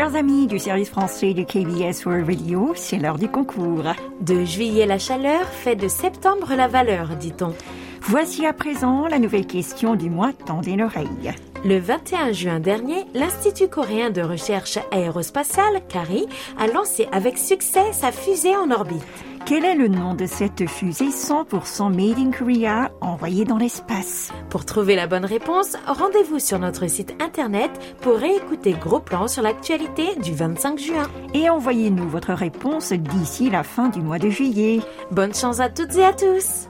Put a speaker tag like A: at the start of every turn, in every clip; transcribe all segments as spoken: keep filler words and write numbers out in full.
A: Chers amis du service français du K B S World Radio, c'est l'heure du concours.
B: De juillet la chaleur fait de septembre la valeur, dit-on.
A: Voici à présent la nouvelle question du mois, tendez l'oreille.
B: Le vingt et un juin dernier, l'Institut coréen de recherche aérospatiale, C A R I, a lancé avec succès sa fusée en orbite.
A: Quel est le nom de cette fusée cent pour cent Made in Korea envoyée dans l'espace?
B: Pour trouver la bonne réponse, rendez-vous sur notre site internet pour réécouter Gros Plan sur l'actualité du vingt-cinq juin.
A: Et envoyez-nous votre réponse d'ici la fin du mois de juillet.
B: Bonne chance à toutes et à tous!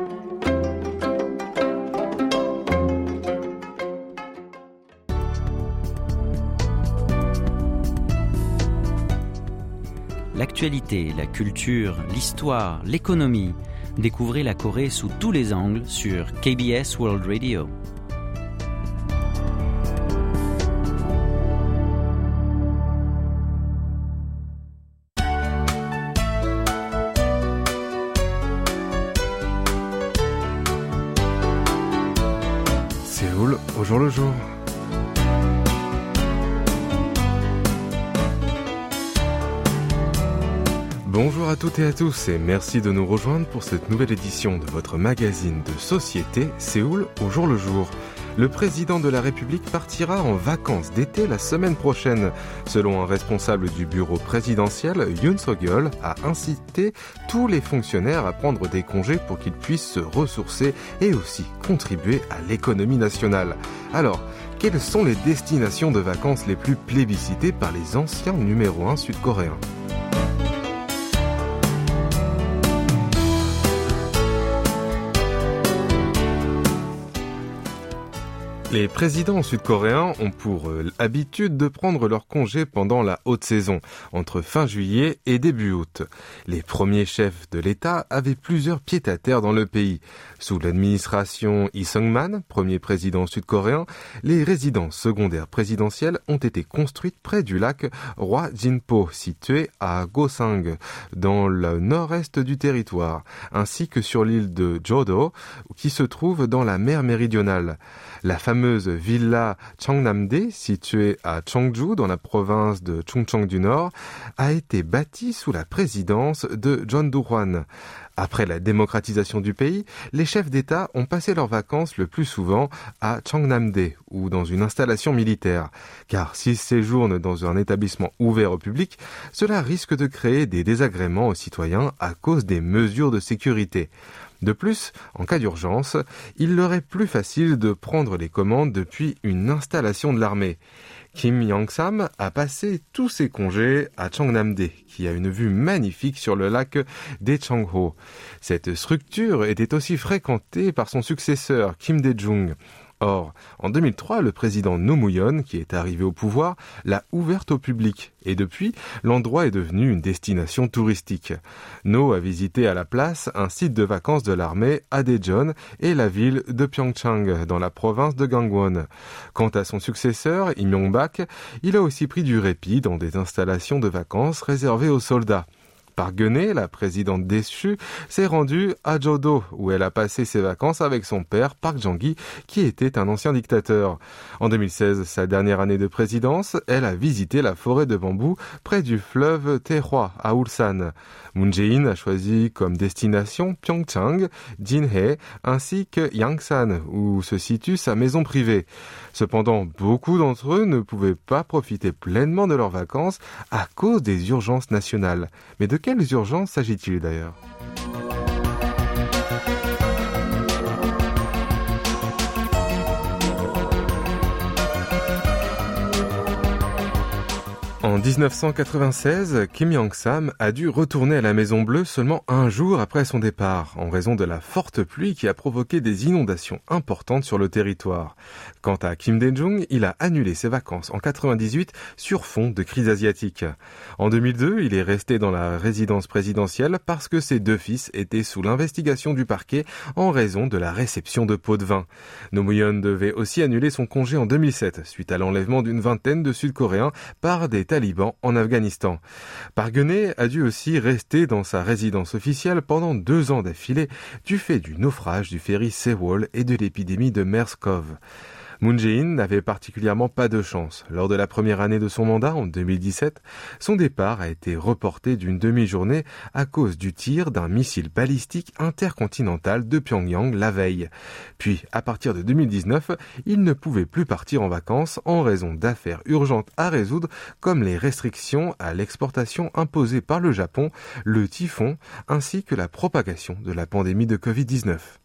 C: L'actualité, la culture, l'histoire, l'économie. Découvrez la Corée sous tous les angles sur K B S World Radio.
D: Séoul au jour le jour. Bonjour à toutes et à tous et merci de nous rejoindre pour cette nouvelle édition de votre magazine de société Séoul au jour le jour. Le président de la République partira en vacances d'été la semaine prochaine. Selon un responsable du bureau présidentiel, Yoon Suk-yeol a incité tous les fonctionnaires à prendre des congés pour qu'ils puissent se ressourcer et aussi contribuer à l'économie nationale. Alors, quelles sont les destinations de vacances les plus plébiscitées par les anciens numéro un sud-coréens ? Les présidents sud-coréens ont pour habitude de prendre leur congé pendant la haute saison, entre fin juillet et début août. Les premiers chefs de l'État avaient plusieurs pieds-à-terre dans le pays. Sous l'administration Lee Sung-man, premier président sud-coréen, les résidences secondaires présidentielles ont été construites près du lac Hwa-jinpo, situé à Gosang, dans le nord-est du territoire, ainsi que sur l'île de Jeodo, qui se trouve dans la mer méridionale. La fameuse villa Cheongnam-dae, située à Cheongju, dans la province de Chungcheong du Nord, a été bâtie sous la présidence de John Doo-hwan. Après la démocratisation du pays, les chefs d'État ont passé leurs vacances le plus souvent à Cheongnam-dae ou dans une installation militaire. Car s'ils séjournent dans un établissement ouvert au public, cela risque de créer des désagréments aux citoyens à cause des mesures de sécurité. De plus, en cas d'urgence, il leur est plus facile de prendre les commandes depuis une installation de l'armée. Kim Young-sam a passé tous ses congés à Cheongnam-dae, qui a une vue magnifique sur le lac Daecheong-ho. Cette structure était aussi fréquentée par son successeur, Kim Dae-jung. Or, en deux mille trois, le président Roh Moo-hyun, qui est arrivé au pouvoir, l'a ouverte au public. Et depuis, l'endroit est devenu une destination touristique. Roh a visité à la place un site de vacances de l'armée à Daejeon et la ville de Pyeongchang, dans la province de Gangwon. Quant à son successeur, Lee Myung-bak, il a aussi pris du répit dans des installations de vacances réservées aux soldats. Park Geun-hye, la présidente déchue, s'est rendue à Jeodo, où elle a passé ses vacances avec son père, Park Jang-gi, qui était un ancien dictateur. En deux mille seize, sa dernière année de présidence, elle a visité la forêt de bambou près du fleuve Taehwa, à Ulsan. Moon Jae-in a choisi comme destination Pyeongchang, Jinhae, ainsi que Yangsan, où se situe sa maison privée. Cependant, beaucoup d'entre eux ne pouvaient pas profiter pleinement de leurs vacances à cause des urgences nationales. Mais de quelles urgences s'agit-il d'ailleurs ? En dix-neuf cent quatre-vingt-seize, Kim Young-sam a dû retourner à la Maison Bleue seulement un jour après son départ, en raison de la forte pluie qui a provoqué des inondations importantes sur le territoire. Quant à Kim Dae-jung, il a annulé ses vacances en quatre-vingt-dix-huit sur fond de crise asiatique. En deux mille deux, il est resté dans la résidence présidentielle parce que ses deux fils étaient sous l'investigation du parquet en raison de la réception de pots de vin. Roh Moo-hyun devait aussi annuler son congé en deux mille sept, suite à l'enlèvement d'une vingtaine de Sud-Coréens par des talibans en Afghanistan. Park Geun-hye a dû aussi rester dans sa résidence officielle pendant deux ans d'affilée du fait du naufrage du ferry Sewol et de l'épidémie de MERS-CoV. Moon Jae-in n'avait particulièrement pas de chance. Lors de la première année de son mandat, en deux mille dix-sept, son départ a été reporté d'une demi-journée à cause du tir d'un missile balistique intercontinental de Pyongyang la veille. Puis, à partir de deux mille dix-neuf, il ne pouvait plus partir en vacances en raison d'affaires urgentes à résoudre comme les restrictions à l'exportation imposées par le Japon, le typhon, ainsi que la propagation de la pandémie de covid dix-neuf.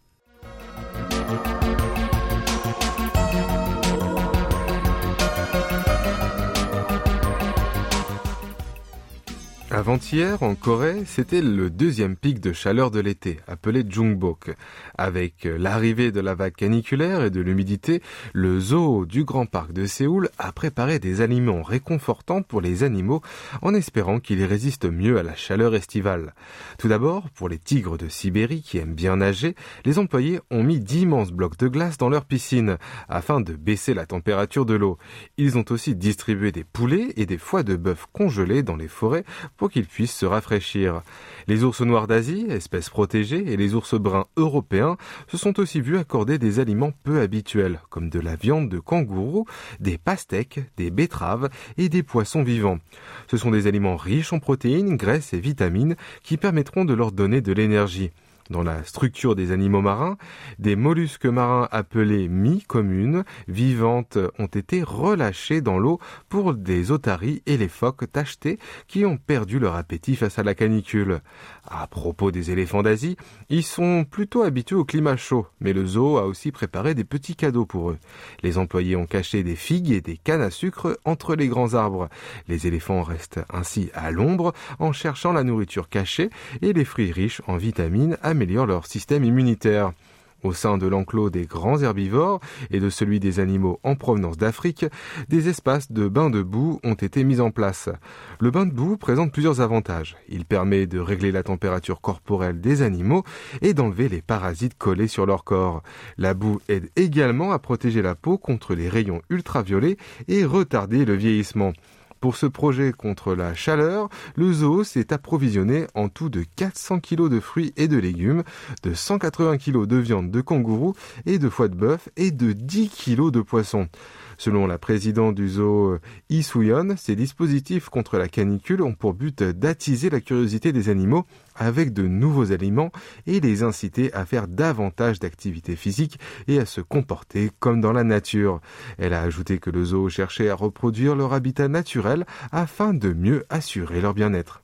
D: Avant-hier, en Corée, c'était le deuxième pic de chaleur de l'été, appelé Jungbok. Avec l'arrivée de la vague caniculaire et de l'humidité, le zoo du Grand Parc de Séoul a préparé des aliments réconfortants pour les animaux en espérant qu'ils résistent mieux à la chaleur estivale. Tout d'abord, pour les tigres de Sibérie qui aiment bien nager, les employés ont mis d'immenses blocs de glace dans leur piscine afin de baisser la température de l'eau. Ils ont aussi distribué des poulets et des foies de bœuf congelés dans les forêts pour qu'ils puissent se rafraîchir. Les ours noirs d'Asie, espèces protégées, et les ours bruns européens se sont aussi vus accorder des aliments peu habituels, comme de la viande de kangourou, des pastèques, des betteraves et des poissons vivants. Ce sont des aliments riches en protéines, graisses et vitamines qui permettront de leur donner de l'énergie. Dans la structure des animaux marins, des mollusques marins appelés mie communes, vivantes, ont été relâchés dans l'eau pour des otaries et les phoques tachetés qui ont perdu leur appétit face à la canicule. À propos des éléphants d'Asie, ils sont plutôt habitués au climat chaud, mais le zoo a aussi préparé des petits cadeaux pour eux. Les employés ont caché des figues et des cannes à sucre entre les grands arbres. Les éléphants restent ainsi à l'ombre en cherchant la nourriture cachée et les fruits riches en vitamines améliorent leur système immunitaire. Au sein de l'enclos des grands herbivores et de celui des animaux en provenance d'Afrique, des espaces de bains de boue ont été mis en place. Le bain de boue présente plusieurs avantages. Il permet de régler la température corporelle des animaux et d'enlever les parasites collés sur leur corps. La boue aide également à protéger la peau contre les rayons ultraviolets et retarder le vieillissement. Pour ce projet contre la chaleur, le zoo s'est approvisionné en tout de quatre cents kilos de fruits et de légumes, de cent quatre-vingts kilos de viande de kangourou et de foie de bœuf et de dix kilos de poissons. Selon la présidente du zoo Lee Soo-yeon, ces dispositifs contre la canicule ont pour but d'attiser la curiosité des animaux avec de nouveaux aliments et les inciter à faire davantage d'activités physiques et à se comporter comme dans la nature. Elle a ajouté que le zoo cherchait à reproduire leur habitat naturel afin de mieux assurer leur bien-être.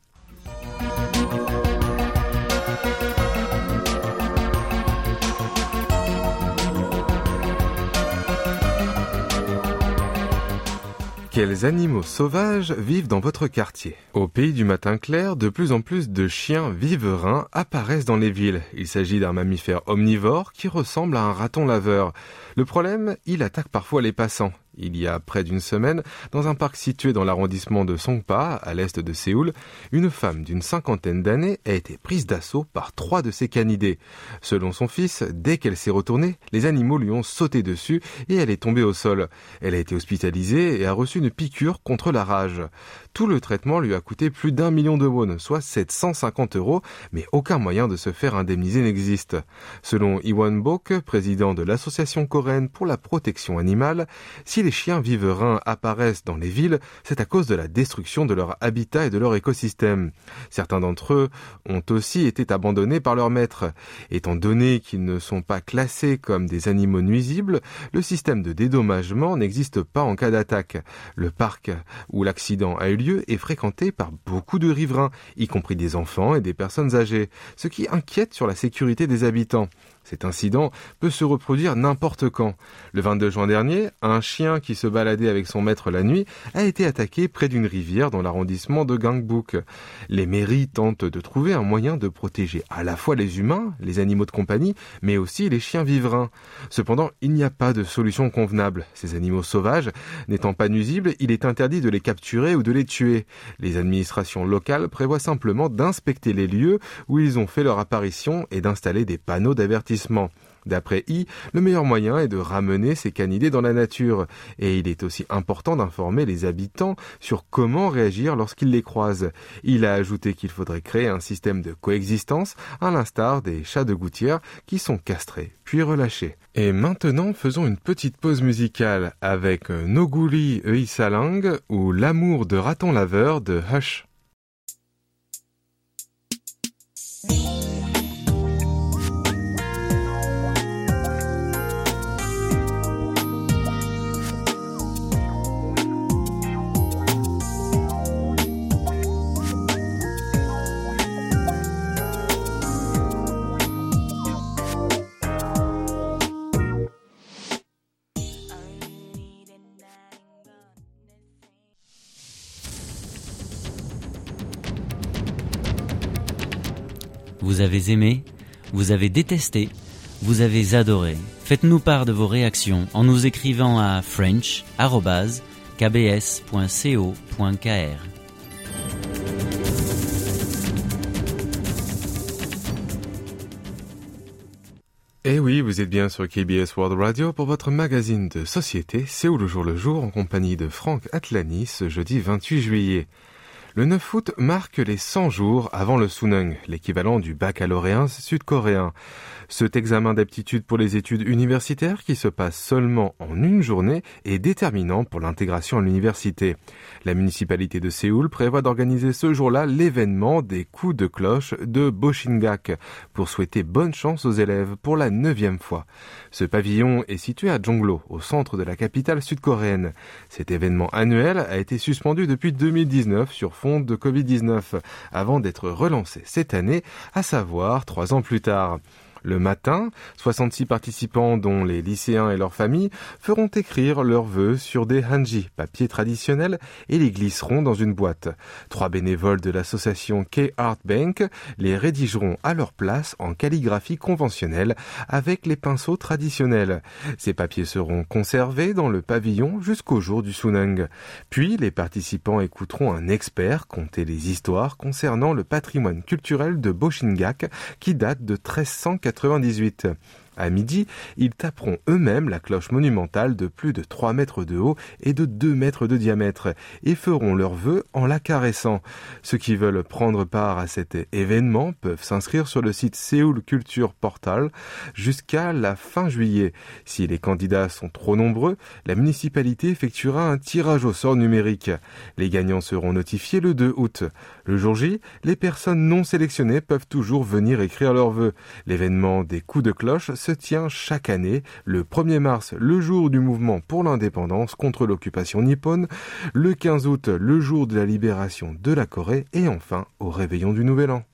D: Quels animaux sauvages vivent dans votre quartier ? Au pays du matin clair, de plus en plus de chiens viverins apparaissent dans les villes. Il s'agit d'un mammifère omnivore qui ressemble à un raton laveur. Le problème, il attaque parfois les passants. Il y a près d'une semaine, dans un parc situé dans l'arrondissement de Songpa, à l'est de Séoul, une femme d'une cinquantaine d'années a été prise d'assaut par trois de ces canidés. Selon son fils, dès qu'elle s'est retournée, les animaux lui ont sauté dessus et elle est tombée au sol. Elle a été hospitalisée et a reçu une piqûre contre la rage. Tout le traitement lui a coûté plus d'un million de won, soit sept cent cinquante euros, mais aucun moyen de se faire indemniser n'existe. Selon Iwon Bok, président de l'association coréenne pour la protection animale, si les chiens viverins apparaissent dans les villes, c'est à cause de la destruction de leur habitat et de leur écosystème. Certains d'entre eux ont aussi été abandonnés par leurs maîtres. Étant donné qu'ils ne sont pas classés comme des animaux nuisibles, le système de dédommagement n'existe pas en cas d'attaque. Le parc où l'accident a eu lieu est fréquenté par beaucoup de riverains, y compris des enfants et des personnes âgées, ce qui inquiète sur la sécurité des habitants. Cet incident peut se reproduire n'importe quand. Le vingt-deux juin dernier, un chien qui se baladait avec son maître la nuit a été attaqué près d'une rivière dans l'arrondissement de Gangbuk. Les mairies tentent de trouver un moyen de protéger à la fois les humains, les animaux de compagnie, mais aussi les chiens viverins. Cependant, il n'y a pas de solution convenable. Ces animaux sauvages n'étant pas nuisibles, il est interdit de les capturer ou de les tuer. Les administrations locales prévoient simplement d'inspecter les lieux où ils ont fait leur apparition et d'installer des panneaux d'avertissement. divertissement. D'après I, le meilleur moyen est de ramener ces canidés dans la nature. Et il est aussi important d'informer les habitants sur comment réagir lorsqu'ils les croisent. Il a ajouté qu'il faudrait créer un système de coexistence, à l'instar des chats de gouttière qui sont castrés puis relâchés. Et maintenant, faisons une petite pause musicale avec Noguli Eisalang ou L'amour de raton laveur de Hush.
C: Vous avez aimé, vous avez détesté, vous avez adoré. Faites-nous part de vos réactions en nous écrivant à french arobase k b s point co point k r.
D: Et oui, vous êtes bien sur K B S World Radio pour votre magazine de société Séoul au jour le jour en compagnie de Franck Atlani ce jeudi vingt-huit juillet. Le neuf août marque les cent jours avant le Sunung, l'équivalent du baccalauréat sud-coréen. Cet examen d'aptitude pour les études universitaires qui se passe seulement en une journée est déterminant pour l'intégration à l'université. La municipalité de Séoul prévoit d'organiser ce jour-là l'événement des coups de cloche de Boshingak pour souhaiter bonne chance aux élèves pour la neuvième fois. Ce pavillon est situé à Jonglo, au centre de la capitale sud-coréenne. Cet événement annuel a été suspendu depuis deux mille dix-neuf sur fond de covid dix-neuf avant d'être relancé cette année, à savoir trois ans plus tard. Le matin, soixante-six participants, dont les lycéens et leurs familles, feront écrire leurs vœux sur des hanji, papiers traditionnels, et les glisseront dans une boîte. Trois bénévoles de l'association K-Art Bank les rédigeront à leur place en calligraphie conventionnelle avec les pinceaux traditionnels. Ces papiers seront conservés dans le pavillon jusqu'au jour du Sunung. Puis, les participants écouteront un expert conter les histoires concernant le patrimoine culturel de Boshingak qui date de treize cent quatre-vingt-dix-huit. À midi, ils taperont eux-mêmes la cloche monumentale de plus de trois mètres de haut et de deux mètres de diamètre et feront leurs vœux en la caressant. Ceux qui veulent prendre part à cet événement peuvent s'inscrire sur le site Seoul Culture Portal jusqu'à la fin juillet. Si les candidats sont trop nombreux, la municipalité effectuera un tirage au sort numérique. Les gagnants seront notifiés le deux août. Le jour J, les personnes non sélectionnées peuvent toujours venir écrire leurs vœux. L'événement des coups de cloche se tient chaque année, le premier mars, le jour du mouvement pour l'indépendance contre l'occupation nippone, le quinze août, le jour de la libération de la Corée, et enfin au réveillon du Nouvel An.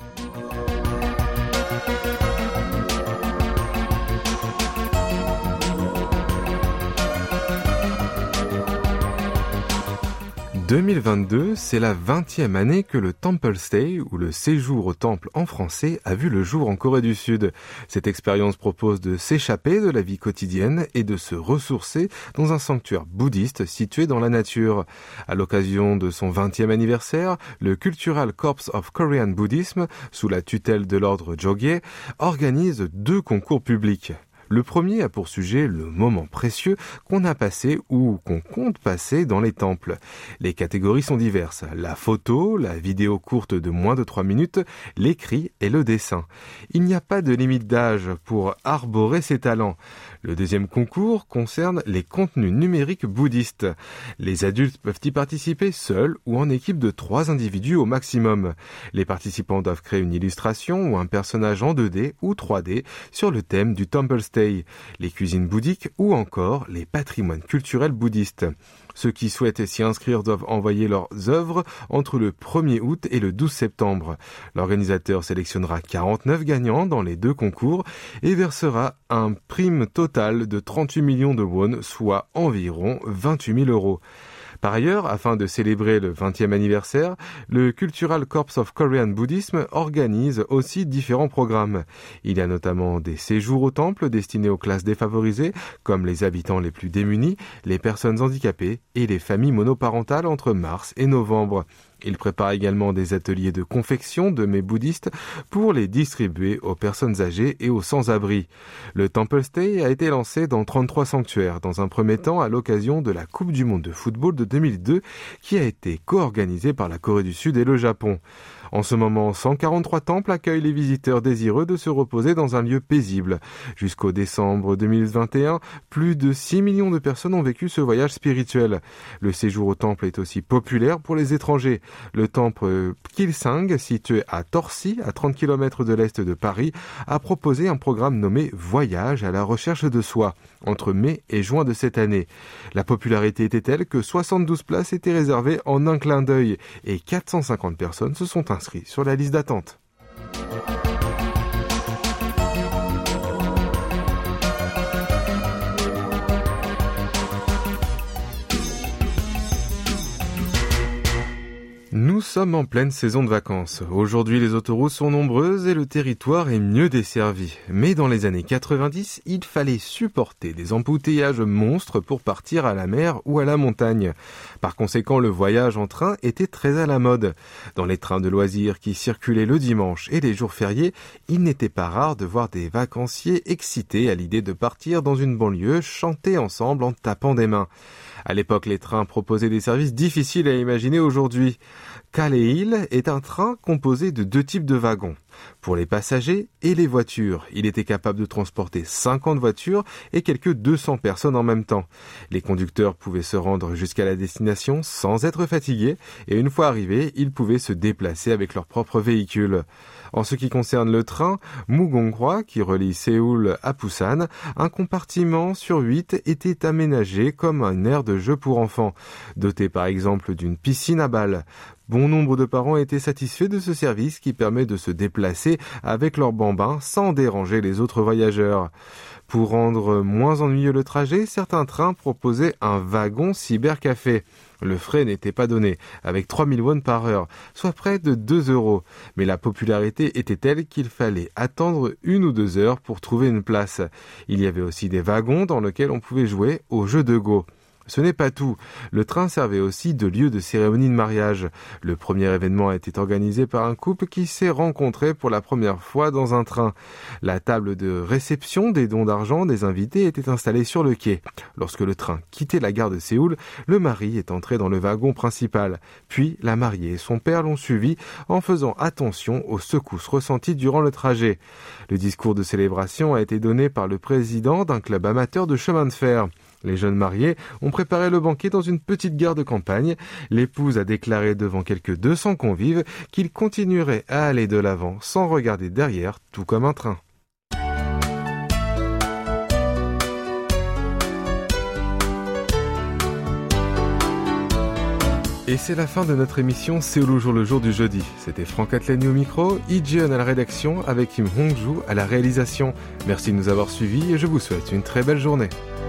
D: deux mille vingt-deux, c'est la vingtième année que le Temple Stay, ou le séjour au temple en français, a vu le jour en Corée du Sud. Cette expérience propose de s'échapper de la vie quotidienne et de se ressourcer dans un sanctuaire bouddhiste situé dans la nature. À l'occasion de son vingtième anniversaire, le Cultural Corps of Korean Buddhism, sous la tutelle de l'ordre Jogye, organise deux concours publics. Le premier a pour sujet le moment précieux qu'on a passé ou qu'on compte passer dans les temples. Les catégories sont diverses. La photo, la vidéo courte de moins de trois minutes, l'écrit et le dessin. Il n'y a pas de limite d'âge pour arborer ses talents. Le deuxième concours concerne les contenus numériques bouddhistes. Les adultes peuvent y participer seuls ou en équipe de trois individus au maximum. Les participants doivent créer une illustration ou un personnage en deux D ou trois D sur le thème du Temple Stay, les cuisines bouddhiques ou encore les patrimoines culturels bouddhistes. Ceux qui souhaitent s'y inscrire doivent envoyer leurs œuvres entre le premier août et le douze septembre. L'organisateur sélectionnera quarante-neuf gagnants dans les deux concours et versera un prime total de trente-huit millions de won, soit environ vingt-huit mille euros. Par ailleurs, afin de célébrer le vingtième anniversaire, le Cultural Corps of Korean Buddhism organise aussi différents programmes. Il y a notamment des séjours au temple destinés aux classes défavorisées, comme les habitants les plus démunis, les personnes handicapées et les familles monoparentales entre mars et novembre. Il prépare également des ateliers de confection de mets bouddhistes pour les distribuer aux personnes âgées et aux sans-abri. Le Temple Stay a été lancé dans trente-trois sanctuaires, dans un premier temps à l'occasion de la Coupe du monde de football de deux mille deux, qui a été co-organisée par la Corée du Sud et le Japon. En ce moment, cent quarante-trois temples accueillent les visiteurs désireux de se reposer dans un lieu paisible. Jusqu'au décembre deux mille vingt et un, plus de six millions de personnes ont vécu ce voyage spirituel. Le séjour au temple est aussi populaire pour les étrangers. Le temple Kilsang, situé à Torcy, à trente kilomètres de l'est de Paris, a proposé un programme nommé Voyage à la recherche de soi, entre mai et juin de cette année. La popularité était telle que soixante-douze places étaient réservées en un clin d'œil et quatre cent cinquante personnes se sont inscrites sur la liste d'attente. Nous sommes en pleine saison de vacances. Aujourd'hui, les autoroutes sont nombreuses et le territoire est mieux desservi. Mais dans les années quatre-vingt-dix, il fallait supporter des embouteillages monstres pour partir à la mer ou à la montagne. Par conséquent, le voyage en train était très à la mode. Dans les trains de loisirs qui circulaient le dimanche et les jours fériés, il n'était pas rare de voir des vacanciers excités à l'idée de partir dans une banlieue chanter ensemble en tapant des mains. À l'époque, les trains proposaient des services difficiles à imaginer aujourd'hui. Calais-Île est un train composé de deux types de wagons, pour les passagers et les voitures. Il était capable de transporter cinquante voitures et quelques deux cents personnes en même temps. Les conducteurs pouvaient se rendre jusqu'à la destination sans être fatigués et une fois arrivés, ils pouvaient se déplacer avec leur propre véhicule. En ce qui concerne le train Mugonghwa, qui relie Séoul à Busan, un compartiment sur huit était aménagé comme un aire de jeu pour enfants, doté par exemple d'une piscine à balles. Bon nombre de parents étaient satisfaits de ce service qui permet de se déplacer avec leur bambin sans déranger les autres voyageurs. Pour rendre moins ennuyeux le trajet, certains trains proposaient un wagon cybercafé. Le frais n'était pas donné, avec trois mille won par heure, soit près de deux euros. Mais la popularité était telle qu'il fallait attendre une ou deux heures pour trouver une place. Il y avait aussi des wagons dans lesquels on pouvait jouer au jeu de Go. Ce n'est pas tout. Le train servait aussi de lieu de cérémonie de mariage. Le premier événement a été organisé par un couple qui s'est rencontré pour la première fois dans un train. La table de réception des dons d'argent des invités était installée sur le quai. Lorsque le train quittait la gare de Séoul, le mari est entré dans le wagon principal. Puis la mariée et son père l'ont suivi en faisant attention aux secousses ressenties durant le trajet. Le discours de célébration a été donné par le président d'un club amateur de chemin de fer. Les jeunes mariés ont préparé le banquet dans une petite gare de campagne. L'épouse a déclaré devant quelques deux cents convives qu'il continuerait à aller de l'avant sans regarder derrière, tout comme un train. Et c'est la fin de notre émission Séoul au jour le jour du jeudi. C'était Franck Atlani au micro, Lee Ji-eun à la rédaction avec Kim Hong-joo à la réalisation. Merci de nous avoir suivis et je vous souhaite une très belle journée.